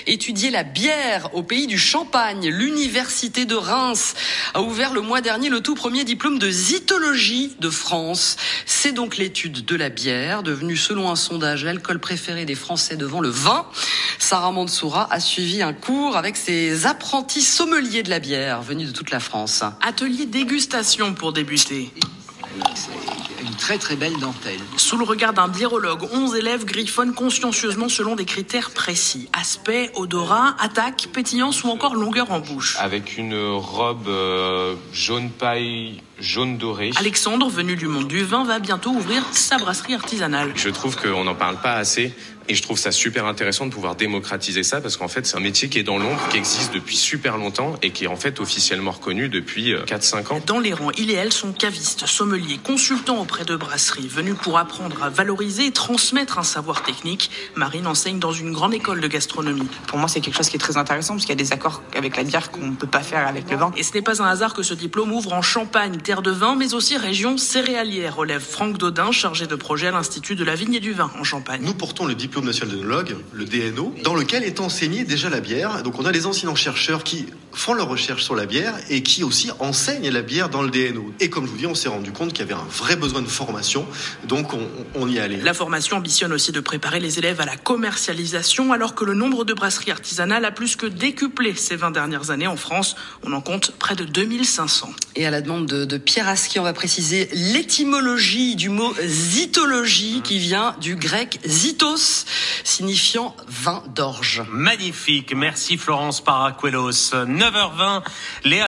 étudier la bière au pays du Champagne. L'université de Reims a ouvert le mois dernier le tout premier diplôme de zytologie de France. C'est donc l'étude de la bière, devenue selon un sondage l'alcool préféré des Français devant le vin. Sarah Mansoura a suivi un cours avec ses apprentis sommeliers de la bière venus de toute la France. Atelier dégustation pour débuter. C'est une très très belle dentelle. Sous le regard d'un biérologue, 11 élèves griffonnent consciencieusement selon des critères précis. Aspect, odorat, attaque, pétillance ou encore longueur en bouche. Avec une robe jaune paille, jaune doré. Alexandre, venu du monde du vin, va bientôt ouvrir sa brasserie artisanale. Je trouve qu'on n'en parle pas assez et je trouve ça super intéressant de pouvoir démocratiser ça parce qu'en fait c'est un métier qui est dans l'ombre, qui existe depuis super longtemps et qui est en fait officiellement reconnu depuis 4-5 ans. Dans les rangs, il et elle sont cavistes, sommeliers, consultants auprès de brasseries, venus pour apprendre à valoriser et transmettre un savoir technique. Marine enseigne dans une grande école de gastronomie. Pour moi, c'est quelque chose qui est très intéressant parce qu'il y a des accords avec la bière qu'on ne peut pas faire avec le vin. Et ce n'est pas un hasard que ce diplôme ouvre en Champagne, terre de vin, mais aussi région céréalière, relève Franck Dodin, chargé de projet à l'Institut de la Vigne et du Vin en Champagne. Nous portons le diplôme national d'œnologue, le DNO, dans lequel est enseignée déjà la bière. Donc on a des enseignants-chercheurs qui font leur recherche sur la bière et qui aussi enseignent la bière dans le DNO. Et comme je vous dis, on s'est rendu compte qu'il y avait un vrai besoin de formation, donc on y est allé. La formation ambitionne aussi de préparer les élèves à la commercialisation, alors que le nombre de brasseries artisanales a plus que décuplé ces 20 dernières années en France. On en compte près de 2500. Et à la demande de Pierre Asqui, on va préciser l'étymologie du mot zytologie qui vient du grec zytos, signifiant vin d'orge. Magnifique, merci Florence Paracuelos. 9h20, Léa